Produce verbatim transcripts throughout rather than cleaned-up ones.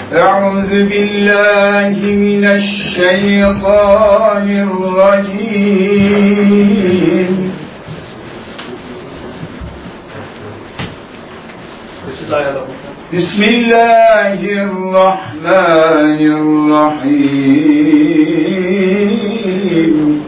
أعوذ بالله من الشيطان الرجيم. بسم الله الرحمن الرحيم.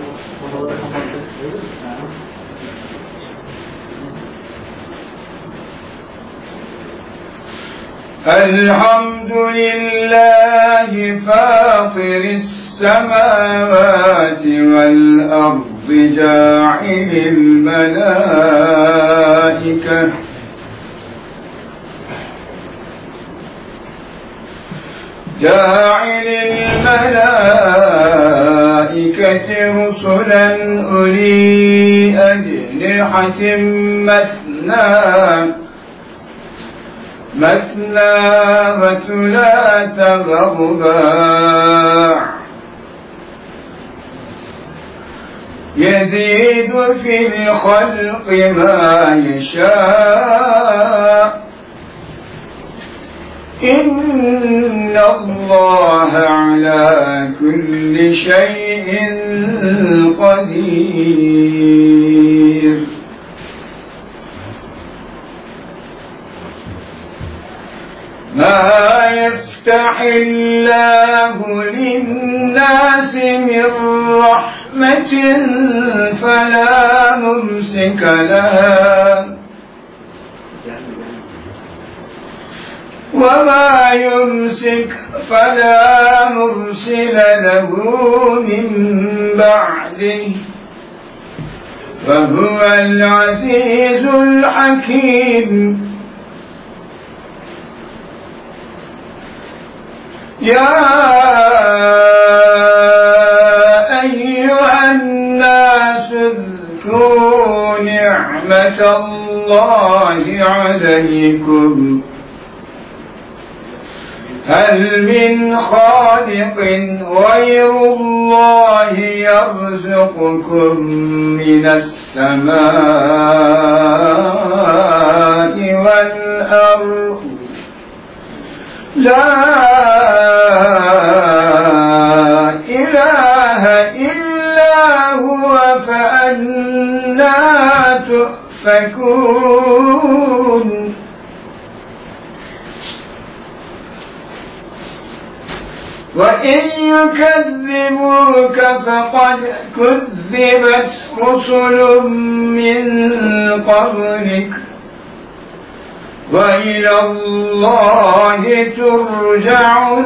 الحمد لله فاطر السماوات والأرض جاعل الملائكة جاعل الملائكة رسلا أولي أجنحة مثنى مثنى وثلاث ورباع يزيد في الخلق ما يشاء إن الله على كل شيء قدير. ما يفتح الله للناس من رحمة فلا ممسك لها وما يمسك فلا مرسل له من بعده وهو العزيز الحكيم. يا أيها الناس اذكروا نعمة الله عليكم هل من خالق غير الله يرزقكم من السماء والأرض لا إله إلا هو فأنى تؤفكون. وإن يكذبوك فقد كذبت رسل من قبلك وإلى الله ترجع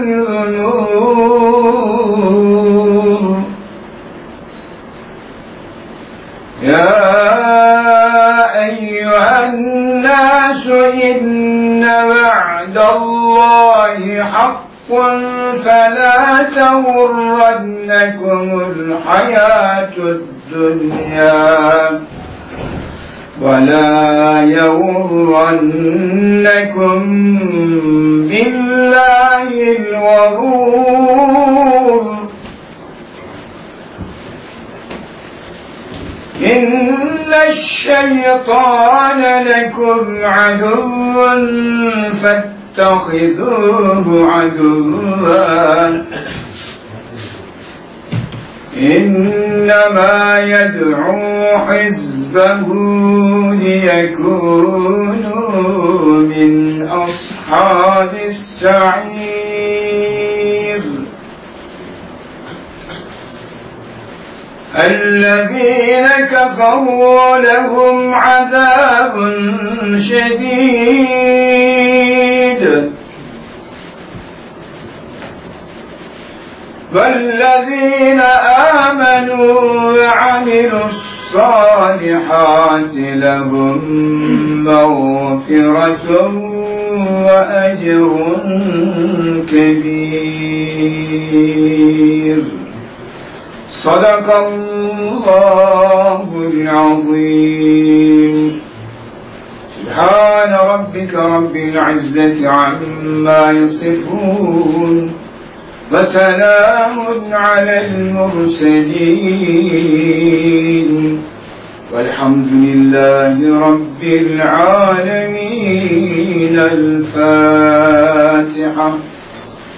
الأمور. يا أيها الناس إن وعد الله حق فلا تغرنكم الحياة الدنيا ولا يغرنكم بالله الغرور. إن الشيطان لكم عدو فاتخذوه عدوا إنما يدعو حزبه ليكونوا من أصحاب السعير. الذين كفروا لهم عذاب شديد والذين آمنوا وعملوا الصالحات لهم مغفرة وأجر كبير. صدق الله العظيم. سبحان ربك رب العزة عما يصفون وسلام على المرسلين والحمد لله رب العالمين. الفاتحة.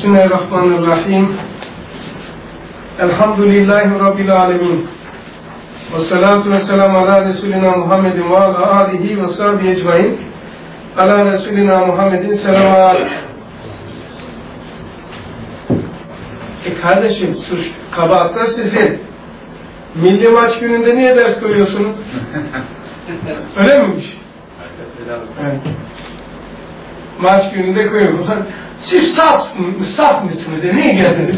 Bismillahirrahmanirrahim. Elhamdülillahi Rabbil alemin. Ve salatu ve selamu ala Resulina Muhammedin ve ala alihi ve sahbihi ecmain. Ala Resulina Muhammedin selamu aleyhi. E kardeşim, suç, kabahatler sizin. Milli maç gününde niye ders koyuyorsunuz? Öyle miymiş? Evet. Maç gününde koyuyorlar. Siz saf, saf mısınız diye niye geldiniz?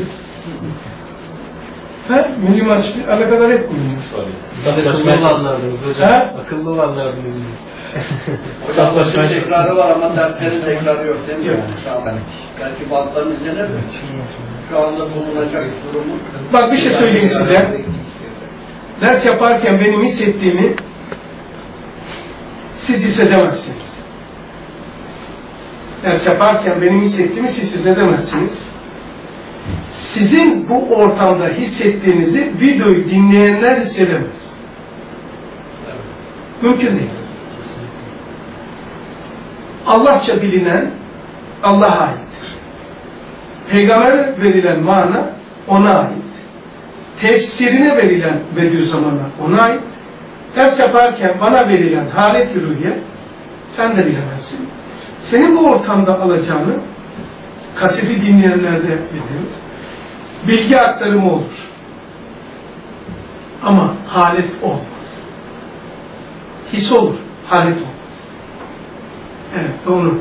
Ha? Milli maç alakadar etmiyorsunuz. Akıllı olanlardınız hocam. Akıllı olanlardınız. Hocam başka tekrarı var ama derslerin tekrarı yok değil mi? Yok. Belki banttan izlenir mi? Şu anda bulunacak durumu. Bak bir şey söyleyeyim size. Ders yaparken benim hissettiğimi siz hissedemezsiniz. Ders yaparken benim hissettiğimi siz hissedemezsiniz. Sizin bu ortamda hissettiğinizi videoyu dinleyenler hissedemez. Mümkün değil. Allahça bilinen Allah'a aittir. Peygamber verilen mana ona ait. Tefsirine verilen Bediüzzaman'a ona ait. Ders yaparken bana verilen halet-i ruhiye sen de bilemezsin. Senin bu ortamda alacağını kaseti dinleyenler de biliriz. Bilgi aktarımı olur. Ama halet olmaz. His olur, halet olmaz. Evet, doğru.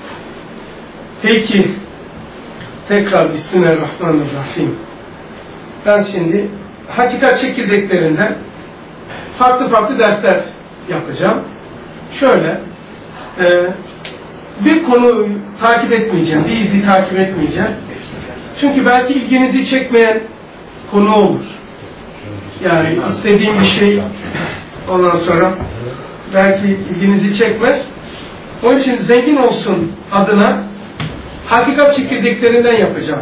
Peki, tekrar Bismillahirrahmanirrahim. Ben şimdi hakikat çekirdeklerinden farklı farklı dersler yapacağım. Şöyle, e, bir konuyu takip etmeyeceğim, bir izi takip etmeyeceğim. Çünkü belki ilginizi çekmeyen konu olur. Yani istediğim bir şey ondan sonra belki ilginizi çekmez. Onun için zengin olsun adına hakikat çekirdeklerinden yapacağım.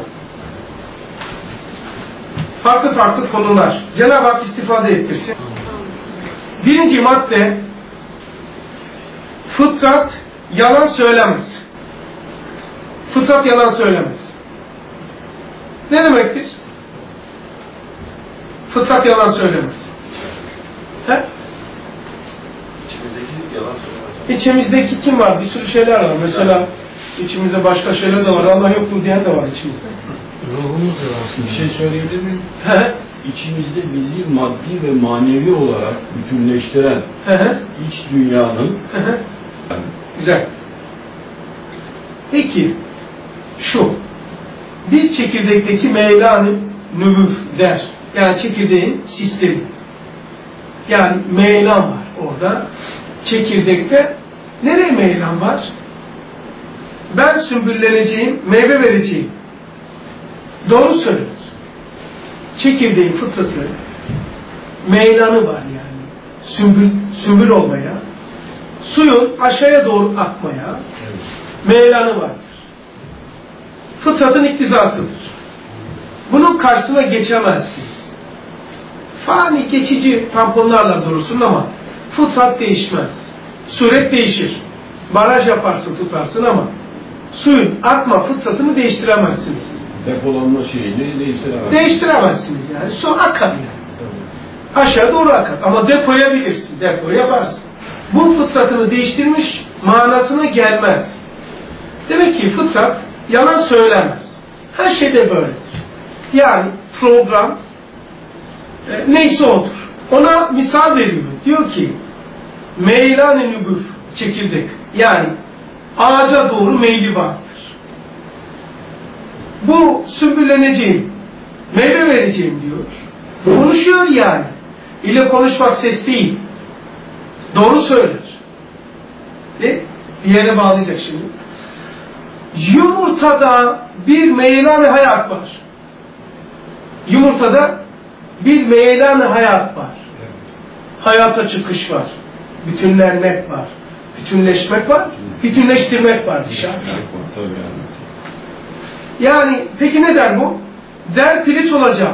Farklı farklı konular. Cenab-ı Hak istifade ettirsin. Birinci madde, fıtrat yalan söylemez. Fıtrat yalan söylemez. Ne demektir? Fıtrat yalan söylemez. He? İçimizdeki yalan söylemez. İçimizdeki kim var? Bir sürü şeyler var. Mesela içimizde başka şeyler de var. Allah yok mu diyen de var içimizde. Ruhumuz yalan. Bir şey söyleyebilir miyim? He? İçimizde bizi maddi ve manevi olarak bütünleştiren He he. iç dünyanın He he. Güzel. Peki şu bir çekirdekteki meylan-ı nüvüf der. Yani çekirdeğin sistemi. Yani meylan var orada. Çekirdekte nereye meylan var? Ben sümbülleneceğim, meyve vereceğim. Doğru söylüyor. Çekirdeğin fıtratı, meylanı var yani. Sümbül, sümbül olmaya, suyun aşağıya doğru akmaya meylanı vardır. Fıtratın iktizasıdır. Bunun karşısına geçemezsin. Fani geçici tamponlarla durursun ama fıtrat değişmez. Suret değişir. Baraj yaparsın, tutarsın ama suyun akma fıtratını değiştiremezsiniz. depolanma şeyini değiştiremezsiniz. Değiştiremezsiniz yani. Su akar yani. Aşağı doğru akar. Ama depoyabilirsin. Depo yaparsın. Bu fıtratını değiştirmiş manasına gelmez. Demek ki fıtrat yalan söylemez. Her şeyde böyledir. Yani program e, neyse odur. Ona misal veriyor. Diyor ki meylan-ı nübüf çekirdek. Yani ağaca doğru meyli vardır. Bu sümbülleneceğim, meyve vereceğim diyor. Konuşuyor yani. İle konuşmak ses değil. Doğru söyler. Ve bir yere bağlayacak şimdi. Yumurtada bir meylan-ı hayat var. Yumurtada bir meylan-ı hayat var. Hayata çıkış var. Bütünlenmek var. Bütünleşmek var. Bütünleştirmek var dışarıda. Yani peki ne der bu? Der piliç olacağım.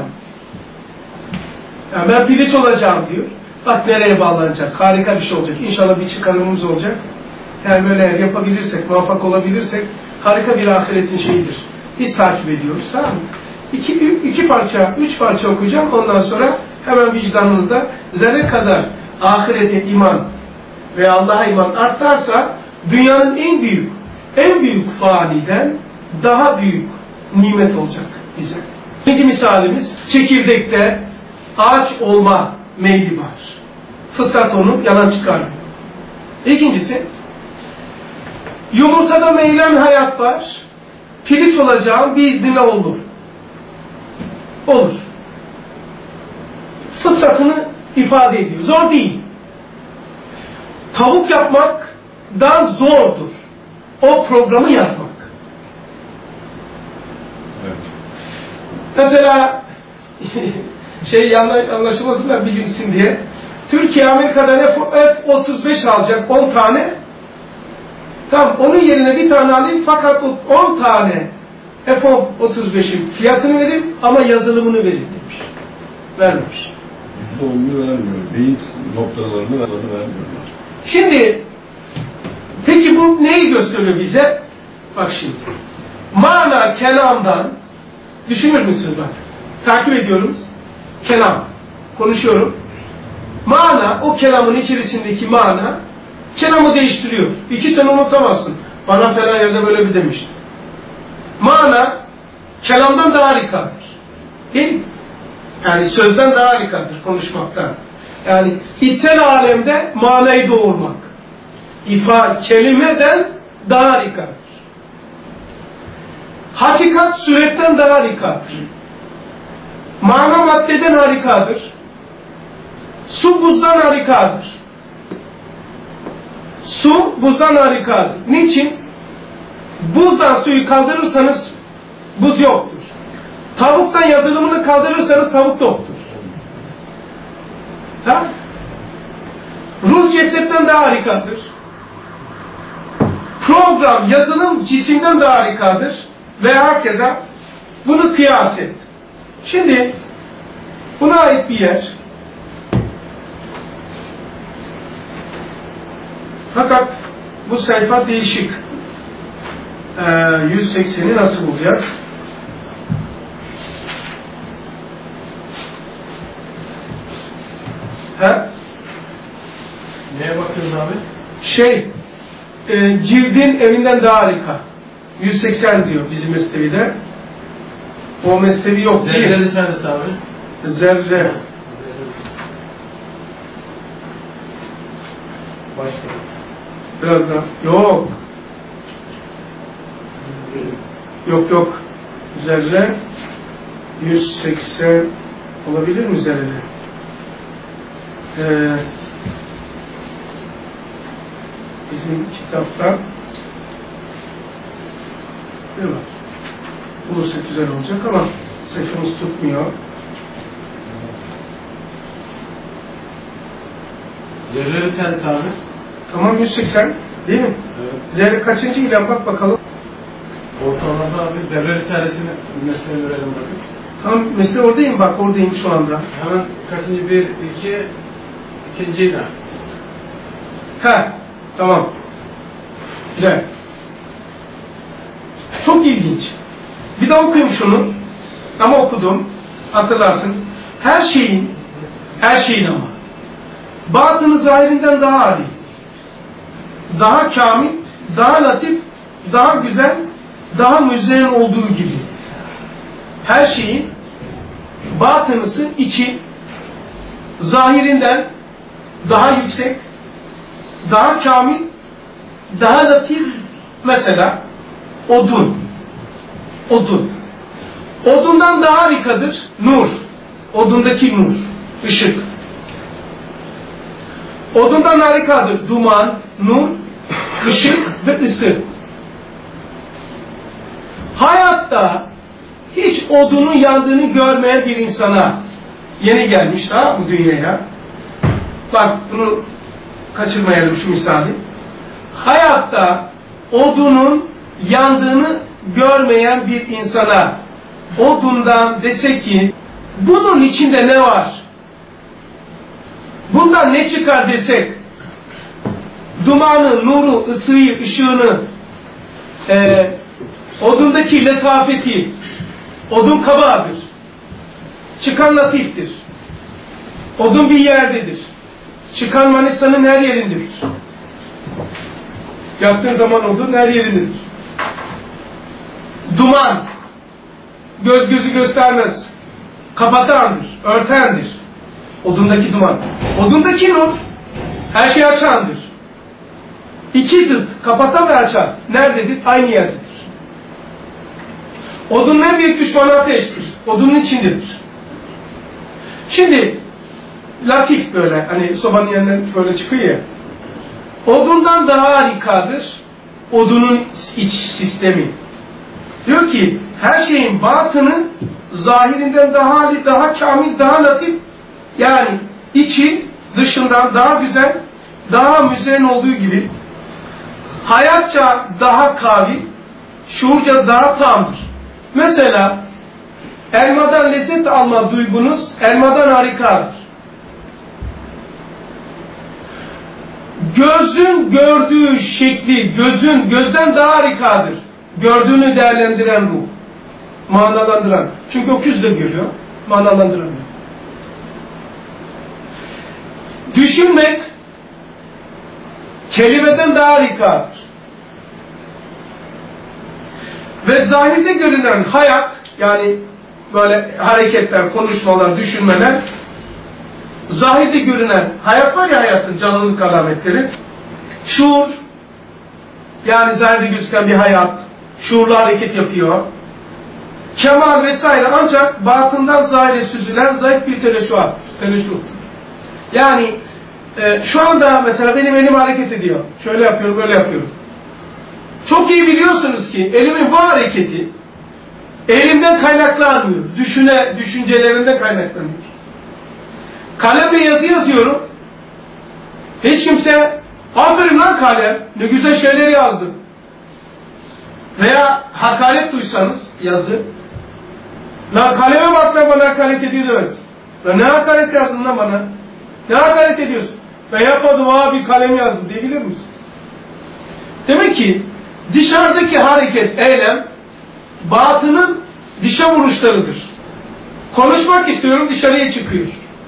Yani ben piliç olacağım diyor. Bak nereye bağlanacak. Harika bir şey olacak. İnşallah bir çıkarımımız olacak. Yani böyle yapabilirsek, muvaffak olabilirsek harika bir ahiretin şeyidir. Biz takip ediyoruz, tamam mı? İki, iki parça, üç parça okuyacağım. Ondan sonra hemen vicdanınızda zerre kadar ahirete iman ve Allah'a iman artarsa dünyanın en büyük, en büyük faniden daha büyük nimet olacak bize. İkinci misalimiz, çekirdekte ağaç olma meyli var. Fıtrat onu yalan çıkarmıyor. İkincisi, yumurtada meylen hayat var. Filiz olacağım biiznillah olur. Olur. Fıtratını ifade ediyor. Zor değil. Tavuk yapmak daha zordur. O programı yazmak. Evet. Mesela şey yanlış anlaşılmasın da bilinsin diye Türkiye Amerika'dan F otuz beş alacak on tane. Tamam, onun yerine bir tane alayım fakat on tane F otuz beşin fiyatını vereyim ama yazılımını vereyim demiş. Vermemiş. yüzde onunu vermiyor. Beyin noktalarını vermiyor. Şimdi peki bu neyi gösteriyor bize? Bak şimdi. Mana kelamdan düşünür müsünüz bak? Takip ediyoruz. Kelam. Konuşuyorum. Mana, o kelamın içerisindeki mana kelamı değiştiriyor. İki sene unutamazsın. Bana falan yerde böyle bir demişti. Mana kelamdan daha harikadır. Değil mi? Yani sözden daha harikadır konuşmaktan. Yani içsel alemde manayı doğurmak. İfa kelimeden daha harikadır. Hakikat suretten daha harikadır. Mana maddeden harikadır. Su buzdan harikadır. Su buzdan harikadır. Niçin? Buzdan suyu kaldırırsanız buz yoktur. Tavuktan yazılımını kaldırırsanız tavuk yoktur. Tamam? Ruh cesetten daha harikadır. Program, yazılım cisimden daha harikadır. Ve herkese bunu kıyas et. Şimdi buna ait bir yer. Fakat bu sayfa değişik. Ee, yüz sekseni nasıl bulacağız? He? Neye bakıyoruz abi? Şey, e, cildin evinden daha harika. yüz seksen diyor bizim mesnevi'de. O mesnevi yok değil. Zerre lisanesi abi. Zerre. Başka. Biraz daha. Yok. Yok yok. Zerre yüz seksen olabilir mi zerre? Ee, bizim kitapta ne var? Bulursa güzel olacak ama sayfamız tutmuyor. Zerre lisanesi abi. Tamam, yüz seksen değil mi? Evet. Zerre kaçıncı ilan bak bakalım. Ortalamada abi zerre lisanesini mesleğe verelim bakın. Tamam, mesle oradayım bak, oradayım şu anda. Hemen kaçıncı? Bir, iki, ikinci ilan. He, tamam. Güzel. Çok ilginç. Bir daha okuyayım şunu. Ama okudum. Hatırlarsın. Her şeyin, her şeyin ama batını zahirinden daha âli, daha kamil, daha latif, daha güzel, daha müzeyyen olduğu gibi. Her şeyin batınısı içi zahirinden daha yüksek, daha kamil, daha latif. Mesela odun. Odun. Odundan daha harikadır nur. Odundaki nur, ışık. Odundan harikadır duman, nur, ışık ve ısı. Hayatta hiç odunun yandığını görmeyen bir insana, yeni gelmiş ha bu dünyaya. Bak bunu kaçırmayalım şu misali. Hayatta odunun yandığını görmeyen bir insana odundan dese ki bunun içinde ne var? Bundan ne çıkar desek, dumanı, nuru, ısıyı, ışığını e, Odundaki letafeti, odun kabadır. Çıkan latiftir. Odun bir yerdedir. Çıkan Manisa'nın her yerindedir. Yaktığın zaman odun her yerindedir. Duman, göz gözü göstermez. Kapatandır, örtendir. Odundaki duman. Odundaki nur, her şeyi açandır. İki zıt, kapatan ve açan. Nerededir? Aynı yerdedir. Odunun en büyük düşmanı ateştir. Odunun içindedir. Şimdi, latif böyle, hani sobanın yanından böyle çıkıyor ya. Odundan daha harikadır odunun iç sistemi. Diyor ki, her şeyin batını zahirinden daha hali, daha kamil, daha latif, yani içi dışından daha güzel, daha müzeyyen olduğu gibi hayatça daha kavi, şuurca daha tamdır. Mesela elmadan lezzet alma duygunuz elmadan harikadır. Gözün gördüğü şekli gözün gözden daha harikadır. Gördüğünü değerlendiren ruh. Manalandıran. Çünkü öküz de görüyor. Manalandıramıyor. Düşünmek kelimeden daha harikadır. Ve zahirde görünen hayat, yani böyle hareketler, konuşmalar, düşünmeler, zahirde görünen hayat var ya, hayatın canlılık alametleri, şuur, yani zahirde gözüken bir hayat, şuurlu hareket yapıyor, kemal vesaire, ancak batından zahire süzülen zayıf bir teleşuat, teleşuattur. Yani e, şu anda mesela benim elim hareket ediyor, şöyle yapıyorum, böyle yapıyorum. Çok iyi biliyorsunuz ki elimin bu hareketi elimden kaynaklanmıyor. Düşüne, düşüncelerinden kaynaklanıyor. Kalemle yazı yazıyorum. Hiç kimse aferin lan kalem, ne güzel şeyler yazdın. Veya hakaret duysanız yazı. Lan kaleme bak lan, bana hakaret ediyor demez. Lan ne hakaret yazdın lan bana? Ne hakaret ediyorsun? Ben yapmadım abi, kalem yazdım diyebilir misin? Demek ki dışarıdaki hareket, eylem, batının dışa vuruşlarıdır. Konuşmak istiyorum, dışarıya çıkıyor.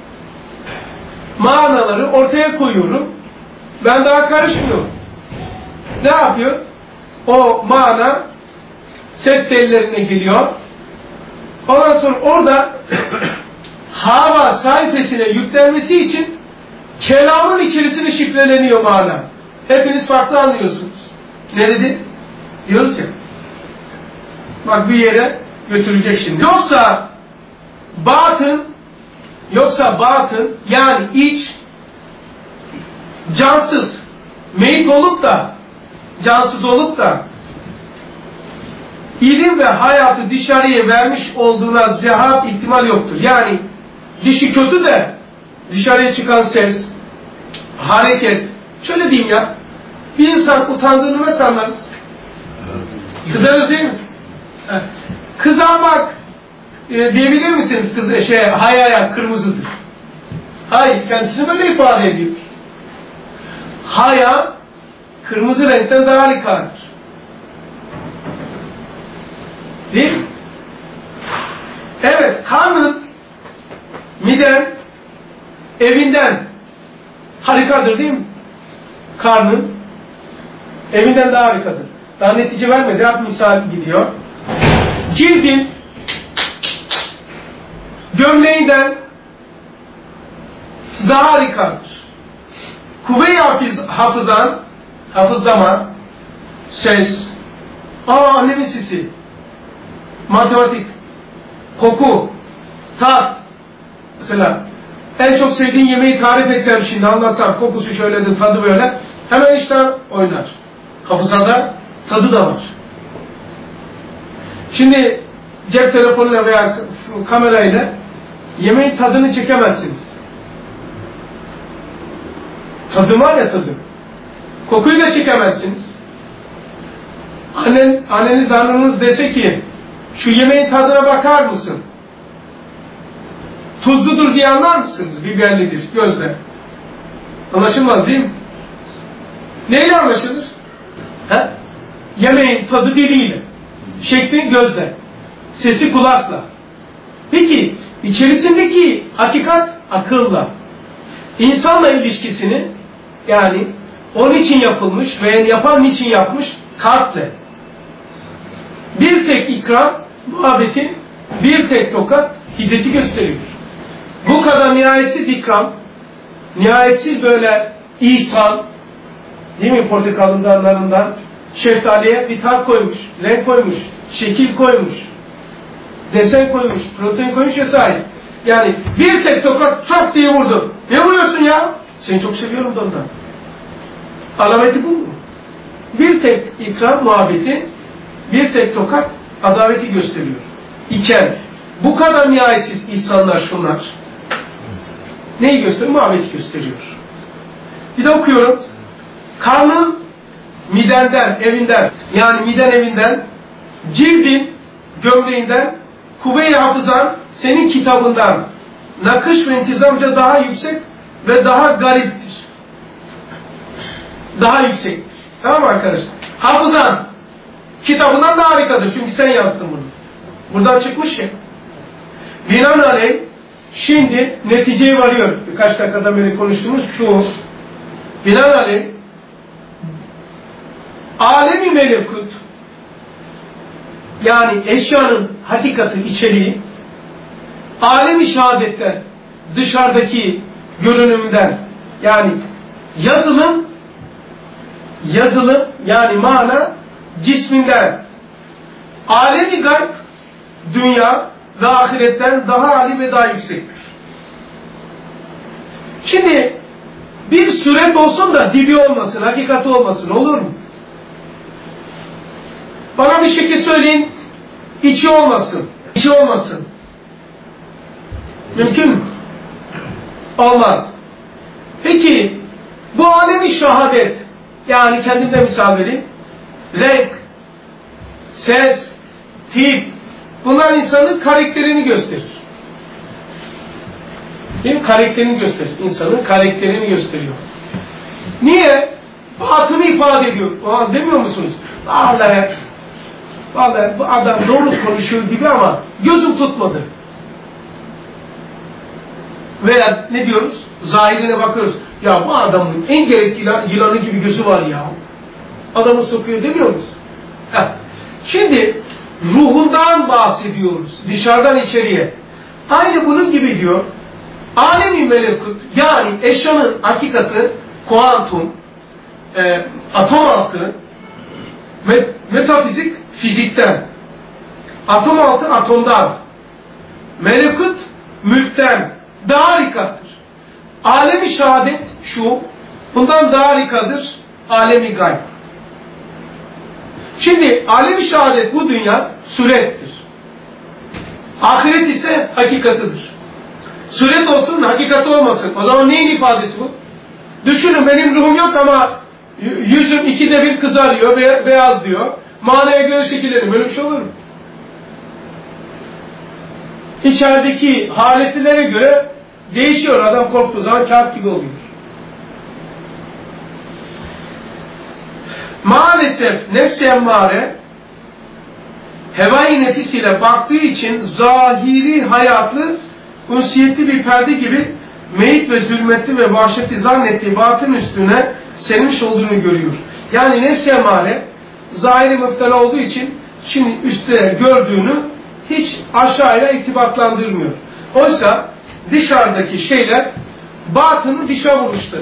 Manaları ortaya koyuyorum, ben daha karışmıyorum. Ne yapıyor? O mana ses tellerine geliyor. Ondan sonra orada hava sayfasına yüklenmesi için kelamın içerisine şifreleniyor mana. Hepiniz farklı anlıyorsunuz. Ne dedi? Diyoruz ya. Bak bir yere götürecek şimdi. Yoksa batın, yoksa batın yani iç cansız, meyit olup da cansız olup da ilim ve hayatı dışarıya vermiş olduğuna zehat ihtimal yoktur. Yani dişi kötü de dışarıya çıkan ses, hareket, şöyle diyeyim ya, bir insan utandığını nasıl anlarız? Kızarır değil mi? Evet. Kızarmak e, diyebilir misiniz? Kız, şey, hayaya kırmızıdır. Hayır, kendisini böyle ifade ediyor. Haya kırmızı renkten daha harikadır. Değil mi? Evet, karnın, miden, evinden harikadır değil mi? Karnın evinden daha harikadır. Daha netice vermedi, hep misal gidiyor. Cildin gömleğinden daha harikadır. Kuvve-i hafız, hafızan, hafızlama, ses, aa annemin sesi, matematik, koku, tat. Mesela en çok sevdiğin yemeği tarif etsem şimdi, anlatsam, kokusu şöyledir, tadı böyle, hemen işte oynar. Hafızada tadı da var. Şimdi cep telefonuyla veya kamerayla yemeğin tadını çekemezsiniz. Tadı var ya, tadı. Kokuyu da çekemezsiniz. Annen, anneniz, anneniz dese ki şu yemeğin tadına bakar mısın? Tuzludur diye anlar mısınız? Biberlidir, gözle. Anlaşılmaz değil mi? Neyle anlaşılır? He? Yemeğin tadı diliyle. şekli gözle, sesi kulakla. Peki içerisindeki hakikat akılla. İnsanla ilişkisini, yani onun için yapılmış ve yapan için yapmış kalple. Bir tek ikram muhabbeti, bir tek tokat hiddeti gösteriyor. Bu kadar nihayetsiz ikram, nihayetsiz böyle ihsan, değil mi, portakalın dallarından şeftaliye bir tat koymuş, renk koymuş, şekil koymuş, desen koymuş, protein koymuş vesaire. Yani bir tek tokat çat diye vurdu. Ne vuruyorsun ya? Seni çok seviyorum da ondan. Alameti bu mu? Bir tek ikram muhabbeti, bir tek tokat adaleti gösteriyor. İken bu kadar nihayetsiz insanlar şunlar. Neyi gösteriyor? Muhabbeti gösteriyor. Bir de okuyorum. Karnın midenden, evinden, yani miden evinden, cildin gömleğinden, kuvve-i hafızan senin kitabından nakış ve intizamca daha yüksek ve daha gariptir. Daha yüksektir. Tamam mı arkadaşlar? Hafızan kitabından daha harikadır. Çünkü sen yazdın bunu. Buradan çıkmış ya. Binaenaleyh şimdi neticeye varıyor. Birkaç dakikada beri konuştuğumuz şu. Binaenaleyh alemi melekut, yani eşyanın hakikati, içeriği, alemi şehadetten, dışarıdaki görünümden, yani yazılım, yazılım yani mana cisminden, alemi gayb, dünya ve ahiretten daha âli ve daha yüksektir. Şimdi bir suret olsun da dibi olmasın, hakikati olmasın, olur mu? Bana bir şekil söyleyin, içi olmasın, içi olmasın. Mümkün mü? Olmaz. Peki, bu alemi şehadet, yani kendimde misal vereyim, renk, ses, tip, bunlar insanın karakterini gösterir. Değil mi? Karakterini gösterir. İnsanın karakterini gösteriyor. Niye? Batını ifade ediyor. O demiyor musunuz? Vallahi, vallahi bu adam doğru konuşuyor gibi ama gözüm tutmadı. Veya ne diyoruz? Zahirine bakıyoruz. Ya bu adamın en gerekli yılanı gibi gözü var ya. Adamı sokuyor demiyor musun? Heh. Şimdi ruhundan bahsediyoruz. Dışarıdan içeriye. Aynı bunun gibi diyor. Alem-i melekut, yani eşyanın hakikati, kuantum, e, atom altı, met metafizik fizikten, atom altı atomdan, melekut mülkten daha harikadır. Alemi şehadet şu, bundan daha harikadır, alemi gayb. Şimdi alemi şehadet bu dünya surettir. Ahiret ise hakikatıdır. Suret olsun, hakikati olmasın. O zaman neyin ifadesi bu? Düşünün, benim ruhum yok ama yüzüm ikide bir kızarıyor, be beyaz diyor. Manaya göre şekilleniyor. Böyle bir şey olur mu? İçerideki haletlere göre değişiyor. Adam korktuğu zaman kağıt gibi oluyor. Maalesef nefs-i emmare heva-i nefisiyle baktığı için zahiri hayatı ünsiyetli bir perde gibi meyit ve zulmetli ve vahşeti zannettiği batın üstüne sermiş olduğunu görüyor. Yani nefs-i emmare zahiri müptela olduğu için şimdi üstte gördüğünü hiç aşağıya irtibatlandırmıyor. Oysa dışarıdaki şeyler batını dışa vurmuştur.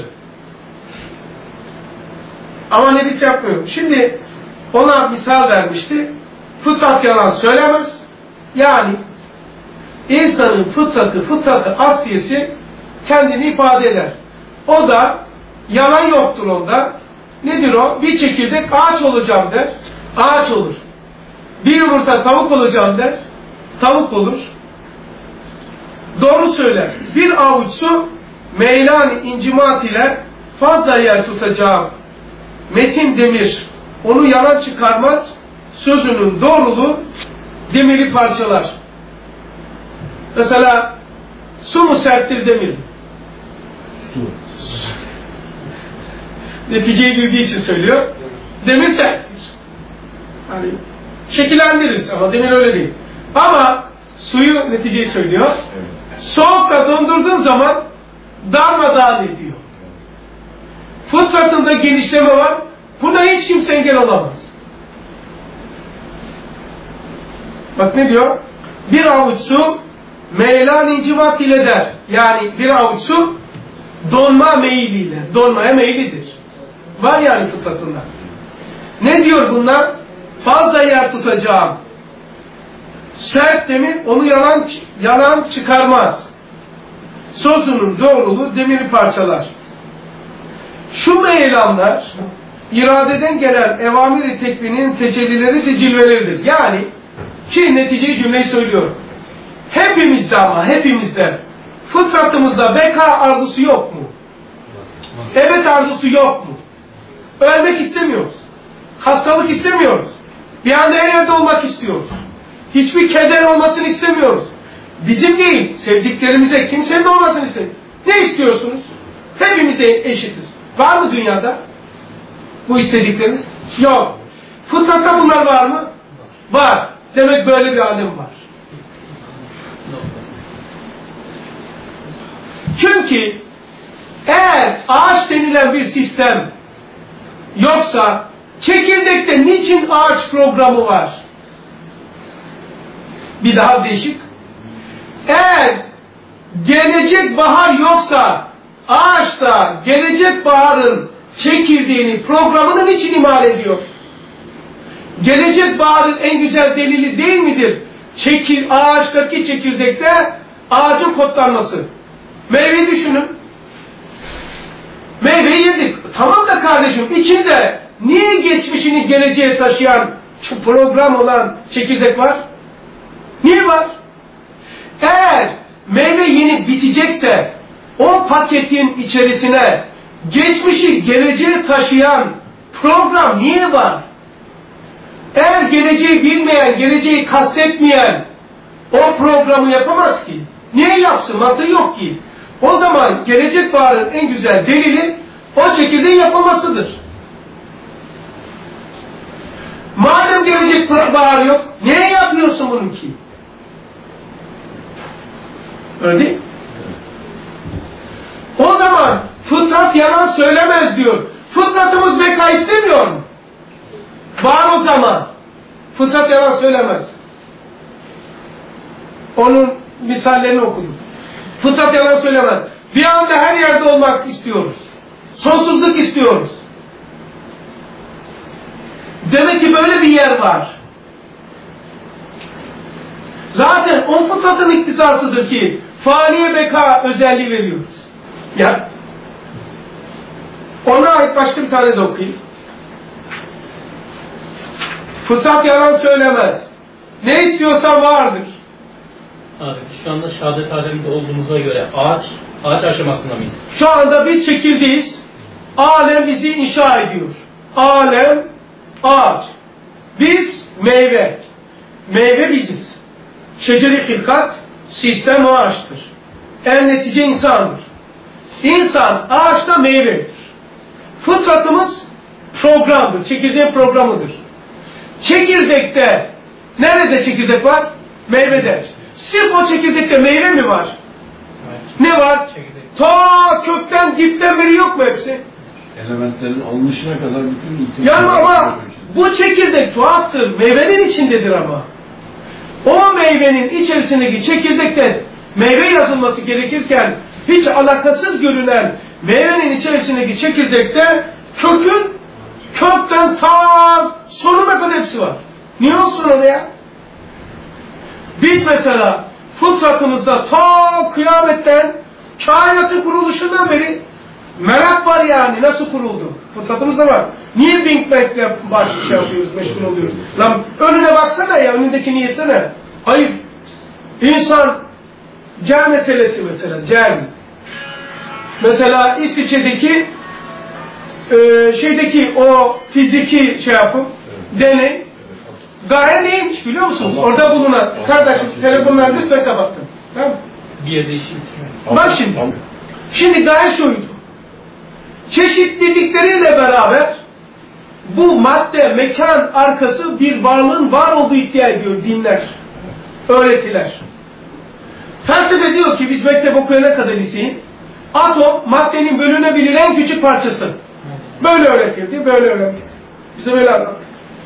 Ama nefis yapmıyor. Şimdi ona misal vermişti. Fıtrat yalan söylemez. Yani insanın fıtratı, fıtratı asliyesi kendini ifade eder. O da yalan yoktur onda. Nedir o? Bir çekirdek ağaç olacağım der. Ağaç olur. Bir yumurta tavuk olacağım der. Tavuk olur. Doğru söyler. Bir avuç su meylan-ı incimat ile fazla yer tutacağım. Metin demir. Onu yalan çıkarmaz. Sözünün doğruluğu demiri parçalar. Mesela su mu serttir demir? Su. Neticeye girdiği için söylüyor. Demir serttir. Hani şekillendiririz ama demir öyle değil. Ama suyu neticeyi söylüyor. Soğukla dondurduğun zaman darmadağın ediyor. Fıtratında genişleme var. Buna hiç kimse engel olamaz. Bak ne diyor? Bir avuç su meylan incivat ile der. Yani bir avuç su donma meyiliyle. Donmaya meyillidir. Var yani fıtratında. Ne diyor bunlar? Fazla yer tutacağım. Sert demir onu yalan, yalan çıkarmaz. Sözünün doğruluğu demiri parçalar. Şu meylanlar iradeden gelen evamir-i tekvinin tecellileri secilveleridir. Yani ki neticeyi cümleyi söylüyorum. Hepimizde ama hepimizde fıtratımızda beka arzusu yok mu? Evet arzusu yok mu? Ölmek istemiyoruz. Hastalık istemiyoruz. Bir anda her yerde olmak istiyoruz. Hiçbir keder olmasını istemiyoruz. Bizim değil, sevdiklerimize kimsenin olmasını istemiyoruz. Ne istiyorsunuz? Hepimiz de eşitiz. Var mı dünyada bu istediklerimiz? Yok. Fıtratta bunlar var mı? Var. Demek böyle bir alem var. Çünkü eğer ağaç denilen bir sistem yoksa çekirdekte niçin ağaç programı var? Bir daha değişik. Eğer gelecek bahar yoksa ağaçta gelecek baharın çekirdeğini, programını niçin imal ediyor? Gelecek baharın en güzel delili değil midir? Çekir, ağaçtaki çekirdekte ağacın kodlanması. Meyveyi düşünün. Meyveyi yedik. Tamam da kardeşim içinde niye geçmişini geleceğe taşıyan şu program olan çekirdek var? Niye var? Eğer meyve yenip bitecekse o paketin içerisine geçmişi geleceğe taşıyan program niye var? Eğer geleceği bilmeyen, geleceği kastetmeyen o programı yapamaz ki. Niye yapsın? Mantığı yok ki. O zaman gelecek baharın en güzel delili o çekirdeğin yapılmasıdır. Madem gelecek bahar yok, niye yapıyorsun bunu ki? Öyle değil mi? O zaman fıtrat yalan söylemez diyor. Fıtratımız beka istemiyor mu? Var o zaman. Fıtrat yalan söylemez. Onun misallerini okudum. Fıtrat yalan söylemez. Bir anda her yerde olmak istiyoruz. Sonsuzluk istiyoruz. Demek ki böyle bir yer var. Zaten o fıtratın iktidarsıdır ki faniye beka özelliği veriyoruz. Ya. Ona ait başka bir tane de okuyayım. Fıtrat yalan söylemez. Ne istiyorsan vardır. Abi şu anda şehadet aleminde olduğumuza göre ağaç, ağaç aşamasında mıyız? Şu anda biz çekirdeğiz. Alem bizi inşa ediyor. Alem, ağaç. Biz meyve. Meyve biziz. Şeceri hilkat, sistem ağaçtır. En netice insandır. İnsan ağaçta meyvedir. Fıtratımız programdır. Çekirdeğin programıdır. Çekirdekte, nerede çekirdek var? Meyvede. Sırf o çekirdekte meyve mi var? Evet. Ne var? Çekirdek. Ta kökten dipten beri yok mu hepsi? Elementlerin alınışına kadar bütün... Yani ama bu çekirdek tuhaftır. Meyvenin içindedir ama. O meyvenin içerisindeki çekirdekten meyve yazılması gerekirken hiç alakasız görünen meyvenin içerisindeki çekirdekte kökün kökten ta sonuna kadar hepsi var. Niye olsun oraya? Biz mesela fıtratımızda ta kıyametten kainatın kuruluşundan beri merak var yani nasıl kuruldu? Fıtratımızda var. Niye Big Bang'le baş şey yapıyoruz, meşgul oluyoruz? Lan önüne baksana ya, önündekini yesene. Hayır. İnsan cel meselesi mesela, cel. Mesela İsviçre'deki e, şeydeki o fiziki şey yapıp deney gaye neymiş biliyor musunuz? Allah Orada bulunan Allah kardeşim Allah telefonları lütfen kapattım. Tamam mı? Bir yerde işim. Bak şimdi. Allah. Şimdi gaye şuydu. Çeşitlilikleriyle beraber bu madde, mekan arkası bir varlığın var olduğu iddia ediyor dinler, öğretiler. Felsefe diyor ki biz mektep okuyana kadar liseyi, atom maddenin bölünebilir en küçük parçası. Böyle öğretildi, böyle öğretildi. Bize böyle anlattık.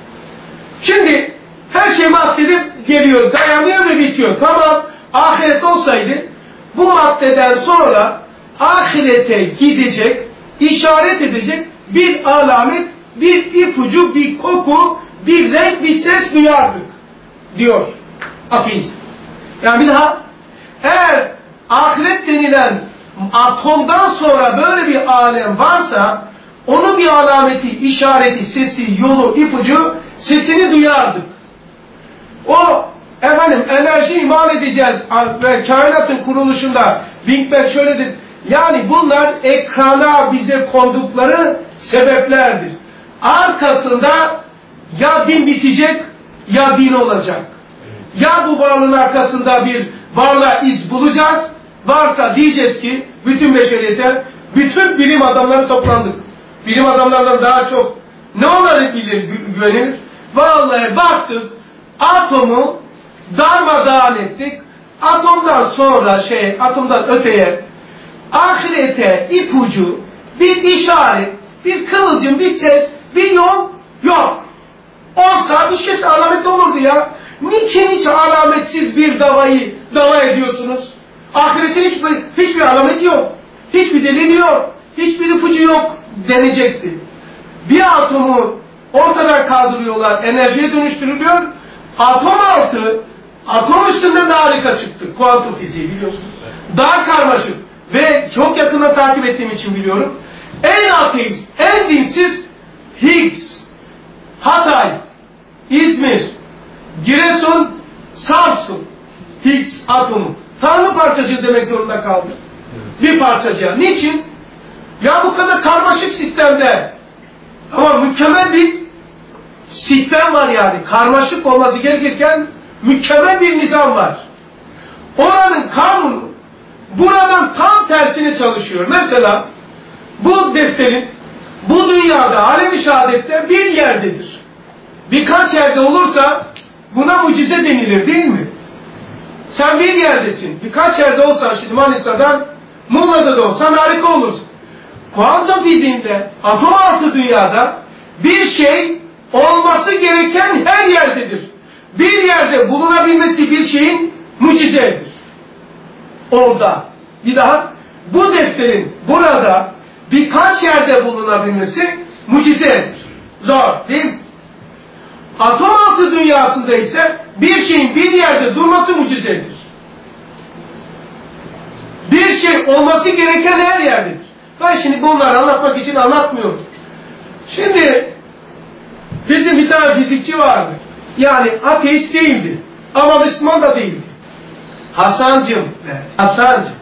Şimdi her şey maddede geliyor, dayanıyor ve bitiyor. Tamam, ahiret olsaydı bu maddeden sonra ahirete gidecek, işaret edecek bir alamet, bir ipucu, bir koku, bir renk, bir ses duyardık diyor ateist. Yani bir daha, eğer ahiret denilen atomdan sonra böyle bir alem varsa, onun bir alameti, işareti, sesi, yolu, ipucu, sesini duyardık. O efendim enerji imal edeceğiz ve kainatın kuruluşunda Big Bang şöyledir. Yani bunlar ekrana bize kondukları sebeplerdir. Arkasında ya din bitecek ya din olacak. Ya bu varlığın arkasında bir varlığa iz bulacağız. Varsa diyeceğiz ki bütün beşeriyete, bütün bilim adamları toplandık. Bilim adamlarından daha çok ne onları bilir, güvenilir? Vallahi baktık, atomu darmadağın ettik. Atomdan sonra şey, atomdan öteye, ahirete ipucu, bir işaret, bir kıvılcım, bir ses, bir yol yok. Olsa bir şey alamet olurdu ya. Niçin hiç alametsiz bir davayı dava ediyorsunuz? Ahiretin hiçbir, hiçbir alameti yok. Hiçbir delili yok. Hiçbir ipucu yok denecekti. Bir atomu ortadan kaldırıyorlar, enerjiye dönüştürülüyor. Atom altı, atom üstünden daha harika çıktı. Kuantum fiziği biliyorsunuz. Daha karmaşık ve çok yakından takip ettiğim için biliyorum. En ateist, en dinsiz Higgs, Hatay, İzmir, Giresun, Samsun, Higgs atomu. Tanrı parçacığı demek zorunda kaldı. Bir parçacığa. Niçin? Ya bu kadar karmaşık sistemde ama mükemmel bir sistem var yani. Karmaşık olması gerekirken mükemmel bir nizam var. Oranın kanunu buradan tam tersine çalışıyor. Mesela bu defterin bu dünyada alem-i şehadette bir yerdedir. Birkaç yerde olursa buna mucize denilir değil mi? Sen bir yerdesin. Birkaç yerde olsan şimdi Manisa'dan Muğla'da da olsan harika olursun. Kuantum fiziğinde atom altı dünyada bir şey olması gereken her yerdedir. Bir yerde bulunabilmesi bir şeyin mucizedir. Orada. Bir daha bu defterin burada birkaç yerde bulunabilmesi mucizedir. Zor değil mi? Atom altı dünyasında ise bir şeyin bir yerde durması mucizedir. Bir şey olması gereken her yerdedir. Ben şimdi bunları anlatmak için anlatmıyorum. Şimdi bizim bir tane fizikçi vardı. Yani ateist değildi. Ama Müslüman da değildi. Hasancım. Hasancım.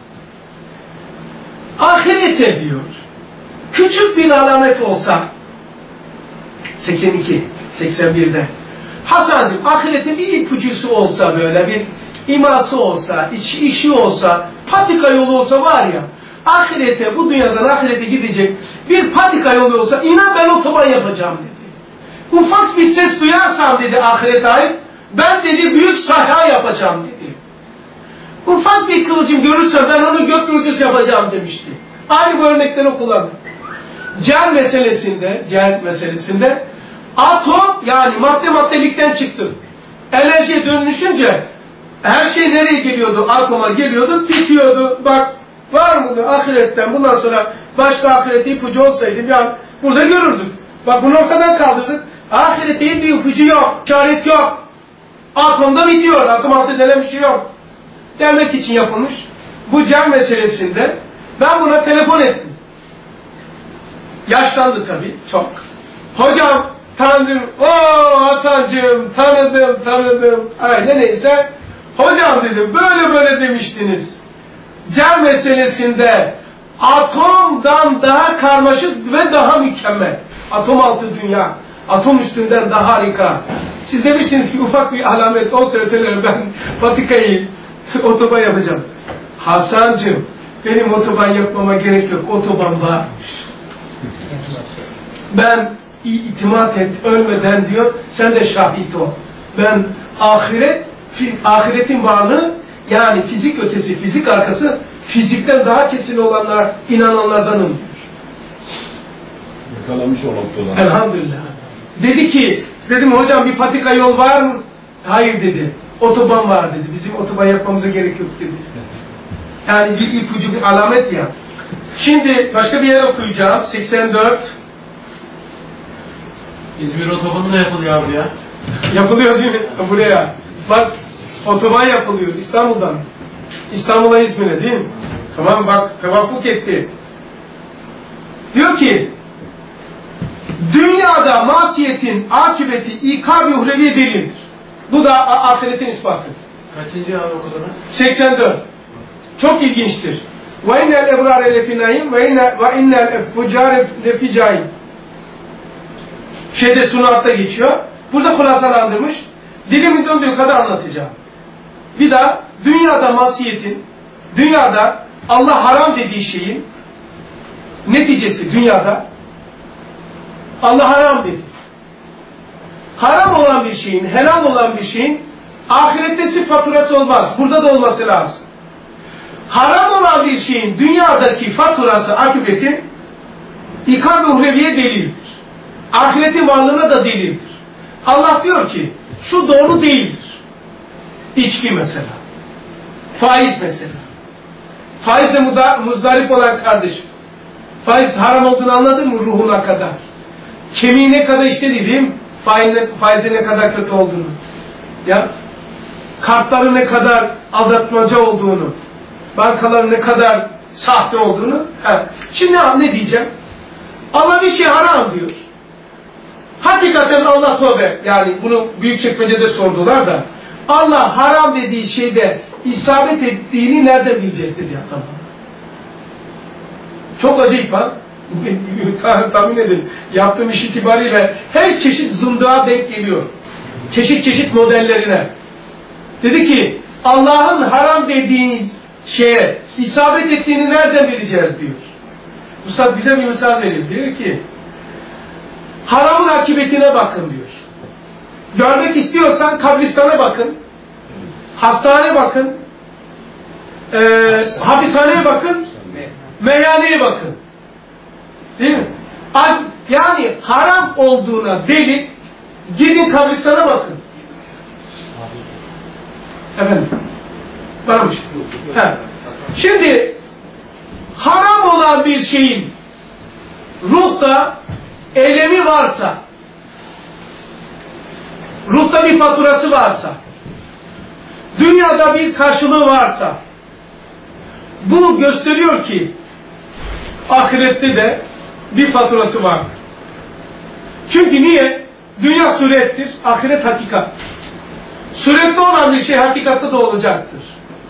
Ahirete diyor. Küçük bir alamet olsa seksen iki, seksen birde Hasancım ahiretin bir ipucusu olsa böyle bir iması olsa, iş, işi olsa, patika yolu olsa var ya, ahirete, bu dünyadan ahirete gidecek bir patika yolu olsa inan ben otoban yapacağım dedi. Ufak bir ses duyarsam dedi ahirete ait, ben dedi büyük sahra yapacağım dedi. Ufak bir kılıcım görürsem ben onu gök gürültüsü yapacağım demişti. Aynı bu örnekleri kullandım. Cel meselesinde, cel meselesinde atom yani madde maddelikten çıktı. Enerjiye dönüşünce her şey nereye geliyordu? Atoma geliyordu, bitiyordu. Bak var mı ahiretten bundan sonra başka ahirete ipucu olsaydı bir an burada görürdük. Bak bunu ortadan kaldırdık. Ahirete bir ipucu yok, işaret yok. Atomda bitiyor, atom altı denen bir şey yok. Demek için yapılmış. Bu cem meselesinde ben buna telefon ettim. Yaşlandı tabii çok. Hocam tanıdım. Oo Hasancığım tanıdım tanıdım. Aynen neyse. Hocam dedim böyle böyle demiştiniz. Cem meselesinde atomdan daha karmaşık ve daha mükemmel. Atom altı dünya. Atom üstünden daha harika. Siz demiştiniz ki ufak bir alamet olsa öteler ben patikayı otoban yapacağım. Hasancığım benim otoban yapmama gerek yok. Otoban varmış. Ben itimat et ölmeden diyor, sen de şahit ol. Ben ahiret, ahiretin varlığı, yani fizik ötesi, fizik arkası, fizikten daha kesin olanlar, inananlardanım diyor. Yakalamış o noktadan. Elhamdülillah. Dedi ki, dedim hocam bir patika yol var mı? Hayır dedi. Otoban var dedi. Bizim otoban yapmamıza gerek yok dedi. Yani bir ipucu, bir alamet ya. Şimdi başka bir yer okuyacağım. seksen dört. İzmir otobanı da yapılıyor abi ya. Yapılıyor değil mi? Buraya. Bak otoban yapılıyor İstanbul'dan. İstanbul'a İzmir'e değil mi? Tamam bak tevaffuk etti. Diyor ki dünyada masiyetin akıbeti ikab-ı uhrevi delildir. Bu da ahiretin ispatı. Kaçıncı abi okudunuz? seksen dört. Çok ilginçtir. Ve innel ebrare lefi naim ve innel fucare lefi caim. Şeyde sunatta geçiyor. Burada kulasalandırmış. Dilimin döndüğü kadar anlatacağım. Bir daha dünyada masiyetin, dünyada Allah haram dediği şeyin neticesi dünyada Allah haram dedi. Haram olan bir şeyin, helal olan bir şeyin ahirette faturası olmaz. Burada da olması lazım. Haram olan bir şeyin dünyadaki faturası, akıbeti ikab-ı uhreviye delildir. Ahiretin varlığına da delildir. Allah diyor ki şu doğru değildir. İçki mesela. Faiz mesela. Faizle muzdarip olan kardeşim. Faiz haram olduğunu anladın mı ruhuna kadar? Kemiğine kadar işte dediğim faizin ne kadar kötü olduğunu. Ya kartların ne kadar aldatmaca olduğunu, bankaların ne kadar sahte olduğunu. He. Şimdi ne diyeceğim? Allah bir şey haram diyor. Hakikaten Allah tövbe, yani bunu Büyükçekmece'de sordular da Allah haram dediği şeyde isabet ettiğini nereden bileceğiz dedi ya. Tamam. Çok acayip ha. Tahmin edin. Yaptığım iş itibariyle her çeşit zındığa denk geliyor. Çeşit çeşit modellerine. Dedi ki Allah'ın haram dediği şeye isabet ettiğini nereden bileceğiz diyor. Üstad bize bir misal veriyor. Diyor ki haramın akıbetine bakın diyor. Görmek istiyorsan kabristana bakın. Hastaneye bakın. E, hapishaneye bakın. Meyhaneye bakın. Değil mi? Yani haram olduğuna delil, gidin kabristana bakın. Efendim? Varmış. He. Şimdi haram olan bir şeyin ruhta elemi varsa, ruhta bir faturası varsa, dünyada bir karşılığı varsa, bu gösteriyor ki ahirette de bir faturası var. Çünkü niye? Dünya surettir, ahiret hakikat. Surette olan bir şey hakikatte de olacaktır.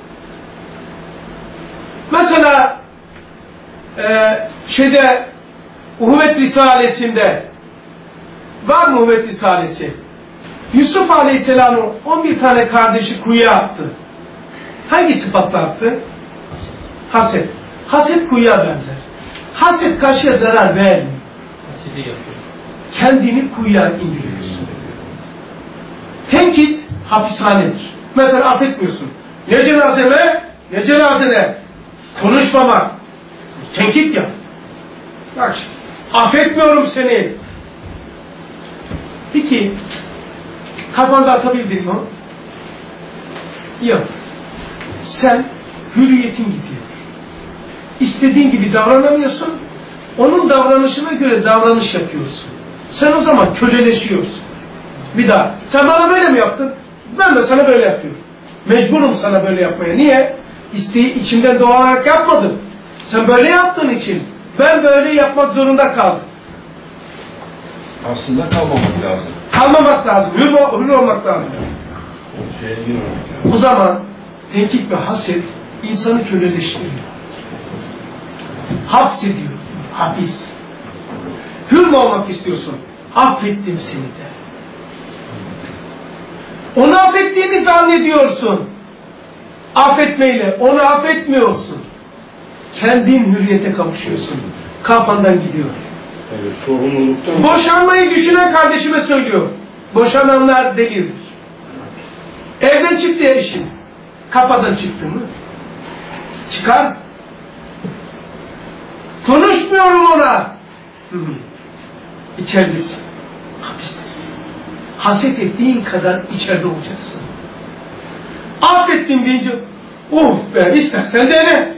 Mesela e, şeyde Uhuvvet Risalesi'nde var mı Uhuvvet Risalesi? Yusuf Aleyhisselam'ın on bir tane kardeşi kuyuya attı. Hangi sıfatla attı? Haset. Haset kuyuya benzer. Haset karşıya zarar vermiyor. Hasedi yapıyor. Kendini kuyuya indiriyorsun. Tenkit hapishanedir. Mesela affetmiyorsun. Ne cenazeme, ne cenazene. Konuşmamak. Tenkit yap. Bak şimdi, affetmiyorum seni. Peki, kafanda atabildin mi? Yok. Sen hürriyetin gidiyor. İstediğin gibi davranamıyorsun. Onun davranışına göre davranış yapıyorsun. Sen o zaman köleleşiyorsun. Bir daha. Sen bana böyle mi yaptın? Ben de sana böyle yapıyorum. Mecburum sana böyle yapmaya. Niye? İsteği içimden doğarak yapmadım. Sen böyle yaptığın için ben böyle yapmak zorunda kaldım. Aslında kalmamak lazım. Kalmamak lazım. Hür, hür olmak lazım. O şeye girmemek lazım. Bu zaman tenkit ve haset insanı köleleştiriyor. Hapsediyor. Hapis. Hür mü olmak istiyorsun? Affettim seni de. Onu affettiğini zannediyorsun. Affetmeyle onu affetmiyorsun. Kendin hürriyete kavuşuyorsun. Kafandan gidiyor. Evet, sorumluluktan. Boşanmayı düşünen kardeşime söylüyor. Boşananlar delirdir. Evden çıktı ya eşin. Kafadan çıktı mı? Çıkar. Konuşmuyorum ona. Hı hı. İçeridesin. Hapistesin. Haset ettiğin kadar içeride olacaksın. Affettim deyince, oh be istersen dene.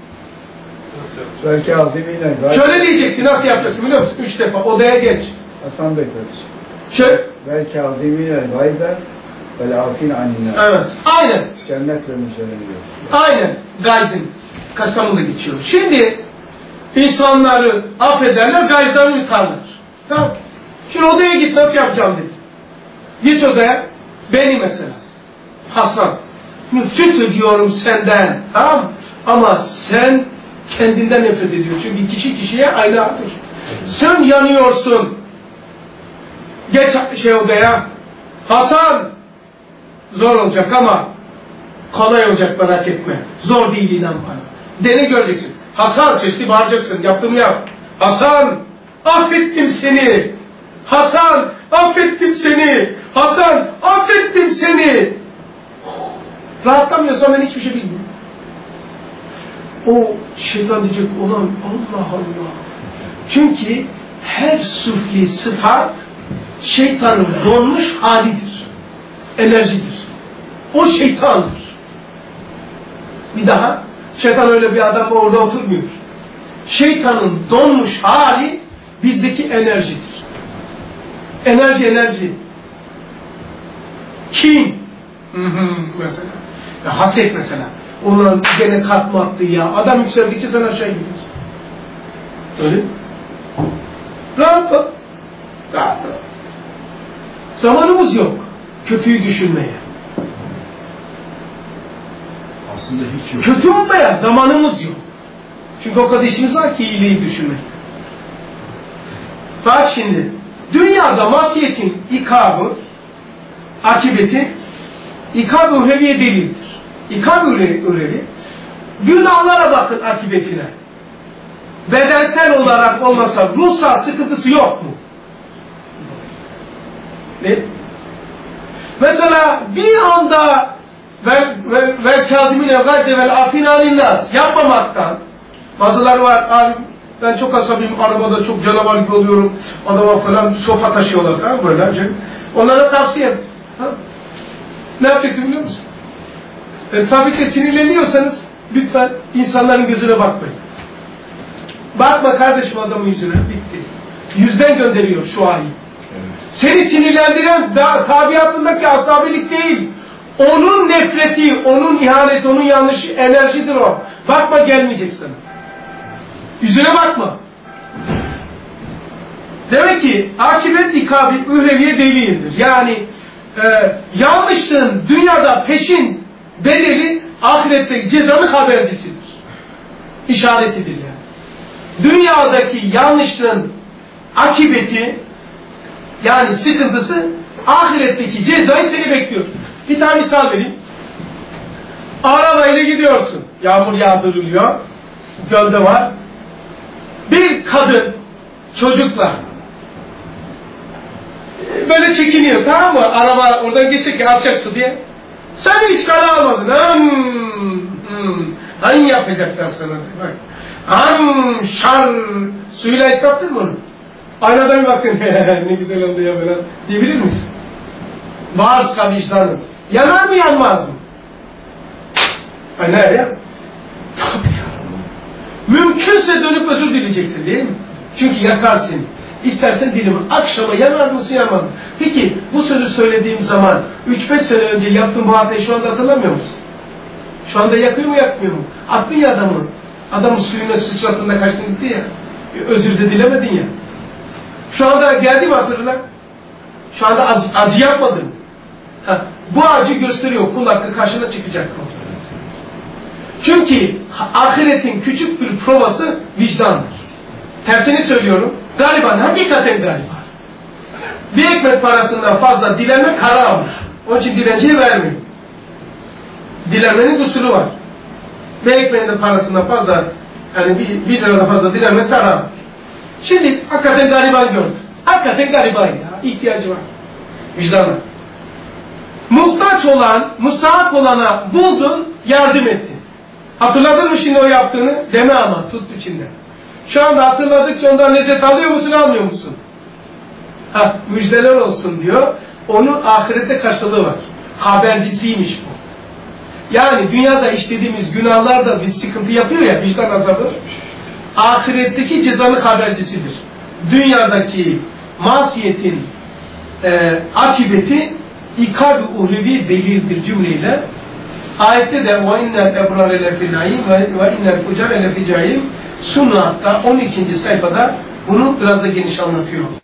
Belki azimiyle gayb. Şöyle diyeceksin, nasıl yapacaksın biliyor musun? Üç defa odaya geç. Hasan Bey kardeşim. Şöyle. Belki azimiyle gaybe ve afin anine. Evet, aynen. Cennetle müjdeleniyor. Aynen. Gayz'in. Kastamonu'da geçiyor. Şimdi insanları affederler, Gayz'dan yutarlar. Tamam. Şimdi odaya git, nasıl yapacağım dedi. Git odaya. Beni mesela. Hasan. Nefret ediyorum senden. Tamam. Ama sen kendinden nefret ediyor. Çünkü kişi kişiye aynı atır. Sen yanıyorsun. Geç şey odaya. Hasan. Zor olacak ama kolay olacak, merak etme. Zor değil, inan bana. Dene göreceksin. Hasan, sesli bağıracaksın. Yaptığımı yap. Hasan, affettim seni. Hasan, affettim seni. Hasan, affettim seni. Rahatlamıyorsan ben hiçbir şey bilmiyorum. O şeytan diyecek olan Allah Allah. Çünkü her sufli sıfat şeytanın donmuş halidir. Enerjidir. O şeytandır. Bir daha, şeytan öyle bir adam orada oturmuyor. Şeytanın donmuş hali bizdeki enerjidir. Enerji, enerji. Kin. Hı hı, mesela. Ya haset mesela. Ona gene kalkma attı ya. Adam yükseldikçe sen aşağı gidiyorsun. Öyle. Rahat ol. Rahat ol. Zamanımız yok kötüyü düşünmeye. Aslında hiç yok. Kötü olmaya zamanımız yok. Çünkü o kadar işimiz var ki iyiliği düşünmek. Bak şimdi, dünyada masiyetin ikabı, akibeti, ikab-ı uhreviye delildir. İkab-ı uhrevi, günahlara bakın akibetine. Bedensel olarak olmasa ruhsal sıkıntısı yok mu? Ne? Mesela bir anda ve ve ve kâzimîne gayde vel afînâ linnâs yapmamaktan, bazıları var, abi ben çok asabiyim, arabada çok canavar gibi oluyorum, adama falan sopa taşıyorlar, ha böyle şey. Onlara tavsiye et. Ha? Ne yapacaksın biliyor musun? E, trafikte sinirleniyorsanız lütfen insanların gözüne bakmayın. Bakma kardeşim adamın yüzüne, bitti. Yüzden gönderiyor şu ayı. Seni sinirlendiren da, tabiatındaki asabilik değil. Onun nefreti, onun ihaneti, onun yanlışı enerjidir o. Bakma, gelmeyecek sana. Yüzüne bakma. Demek ki akibet ikabı uhreviye delildir. Yani e, yanlışlığın dünyada peşin bedeli ahirette cezanın habercisidir. İşaretidir yani. Dünyadaki yanlışlığın akibeti, yani sıkıntısı, ahiretteki cezayı seni bekliyor. Bir tane misal vereyim. Arabayla gidiyorsun. Yağmur yağdırılıyor. Gölde var. Bir kadın çocukla böyle çekiniyor, tamam mı? Araba oradan geçecek ya, atacaksın diye. Sen hiç kara almadın. Hmm, hmm. Hangi yapacaklar sana? Bak. Ham şar suyla ıslattın mı onu? Aynadan bir baktın, ne güzel oldu ya falan diyebilir misin? Varsa vicdanın. Yanar mı yanmaz mı? Ha ne ya? Tabii ya. Mümkünse dönüp özür dileyeceksin değil mi? Çünkü yakar seni. İstersen dilimi akşama yanar mısın yanmaz mı? Peki bu sözü söylediğim zaman üç beş sene önce yaptığım bu hatayı şu anda hatırlamıyor musun? Şu anda yakıyor mu yakmıyor mu? Attın ya adamı. Adamın suyuna sıçratında kaçtın gitti ya. Özür de dilemedin ya. Şu anda geldi mi hatırına? Şu anda acı, acı yapmadın. Ha, bu acı gösteriyor. Kul hakkı karşına çıkacak. Çünkü ahiretin küçük bir provası vicdandır. Tersini söylüyorum. Galiba, hakikaten galiba. Bir ekmek parasından fazla dilenmek haramdır. Onun için dilenciye vermeyin. Dilenmenin usulü var. Bir ekmeğin parasından fazla, yani bir, bir liradan fazla dilenmesi haram. Şimdi hakikaten gariban gördü. Hakikaten gariban ya. İhtiyacı var. Vicdana. Muhtaç olan, müstahak olana buldun, yardım ettin. Hatırladın mı şimdi o yaptığını? Deme ama, tut içinde. Şu anda hatırladıkça ondan lezzet alıyor musun, almıyor musun? Ha, müjdeler olsun diyor. Onun ahirette karşılığı var. Habercisiymiş bu. Yani dünyada işlediğimiz günahlar da bir sıkıntı yapıyor ya, vicdan azabı. Ahiretteki cezanın habercisidir. Dünyadaki masiyetin e, akıbeti İkab-ı uhrevi delildir cümleyle. Ayette de وَاِنَّ الْاَبْرَارَ لَفِي نَعِيمٍ وَاِنَّ الْفُجَارَ لَفِي جَحِيمٍ Sunnatta on ikinci sayfada bunu biraz da geniş anlatıyor.